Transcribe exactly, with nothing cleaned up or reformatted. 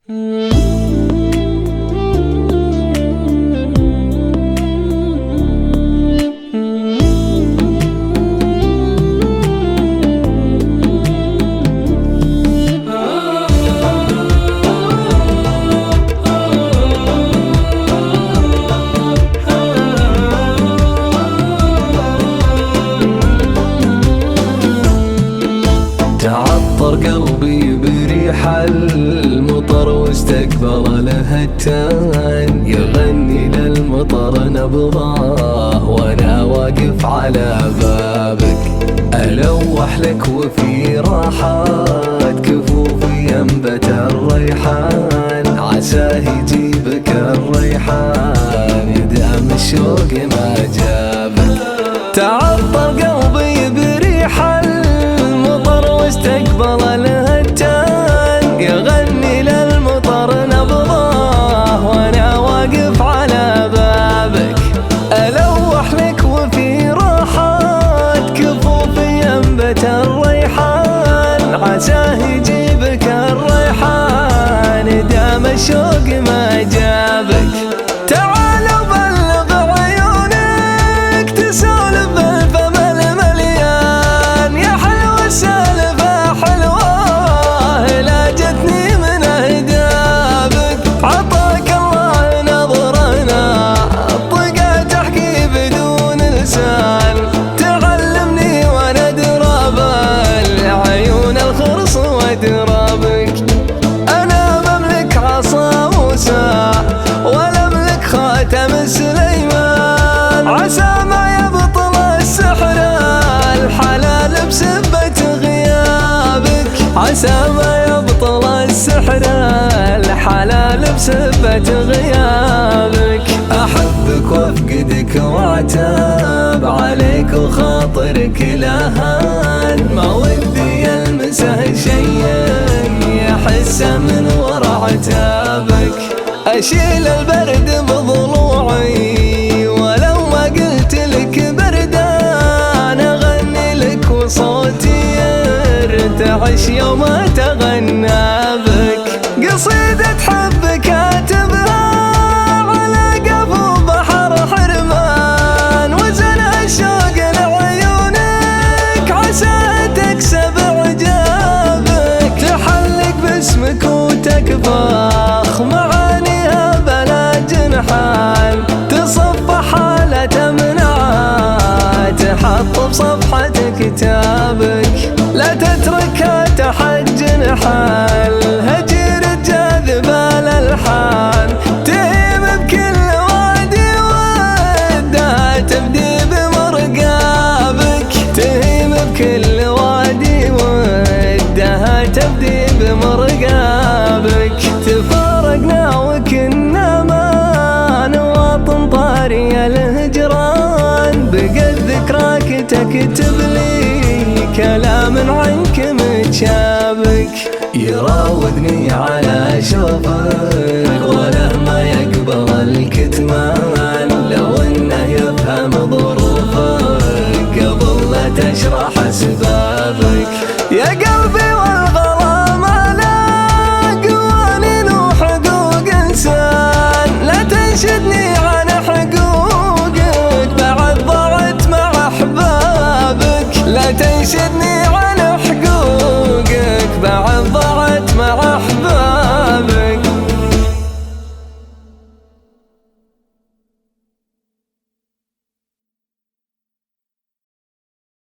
تعطر قلبي بريح المطر واستقبل الهتان يغني للمطر نبضاه وانا واقف على بابك ألوح لك وفي راحات كفوفي ينبت الريحان عساه يجيبك الريحان يدام الشوق ما جابك. تعطر قلبي بريح المطر واستقبل الهتان يغني للمطر نبضاه وانا واقف على بابك ألوح لك وفي راحات كفوفي ينبت الريحان عساه يجيبك الريحان دام الشوق ما جابك. تعال وبلغ عيونك تسولف بالفم المليان يا حلو السالفة حلوة لا جتني من أهدابك عطاك الله نظرنا الطقة تحكي بدون لسان تعلمني وانا ادراب العيون الخرص وادرابك. انا مملك عصا موسى ولا املك خاتم سليمان عسى ما يبطل السحر الحلال بسبة غيابك عسى ما يبطل السحر الحلال بسبة غيابك. احبك وافقدك واعتاب عليك وخاطرك لهان ما ودي يلمسه شيئا يحسه من ورا عتابك. اشيل البرد بضلوعي ولو ما قلت لك بردان اغني لك وصوتي يرتعش يوم اتغنى بك. قصيدة حب كاتبها على قفو بحر حرمان وزن الشوق لعيونك عسى تكسب اعجابك تحلق باسمك وتكفاخ معانيها بلا جنحان تصف حالة منعها تحط بصفحة كتابك لا تتركها تحت جنحان هجر الجاذب الالحان تهيم بكل وادي ودها تبدي بمرقابك تهيم بكل وادي ودها تبدي بمرقابك. تفارقنا وكنا ما نواطن طاري الهجران بقت ذكراك تكتب لي كلام عنك متشابك يراودني على شوفك وله ما يقبل الكتمان لو انه يفهم ظروفك قبل لا تشرح اسبابك. يا قلبي والغلا ما لا قوانين وحقوق انسان لا تنشدني عن حقوقك بعد ضاعت مع احبابك لا تنشدني